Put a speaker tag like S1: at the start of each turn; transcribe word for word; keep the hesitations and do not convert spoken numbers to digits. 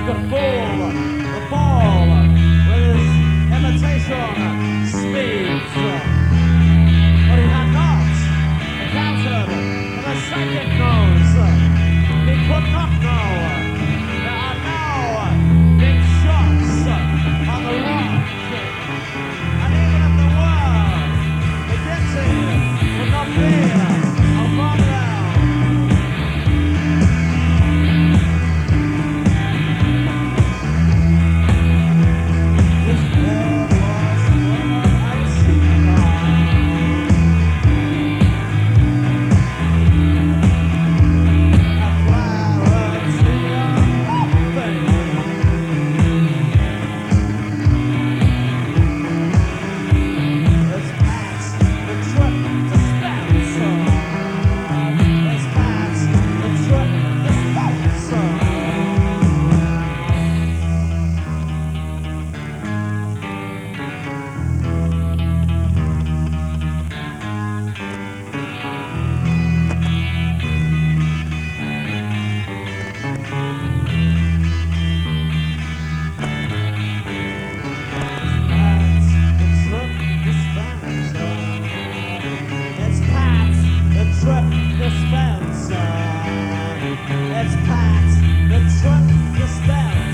S1: He could fool the ball with his imitation speeds. But he had not encountered the psychic nose. He could not know there are now big shots on the rock. And even if there were, the Dixie would not be among them. Dispenser. It's Pat, the truck dispenser.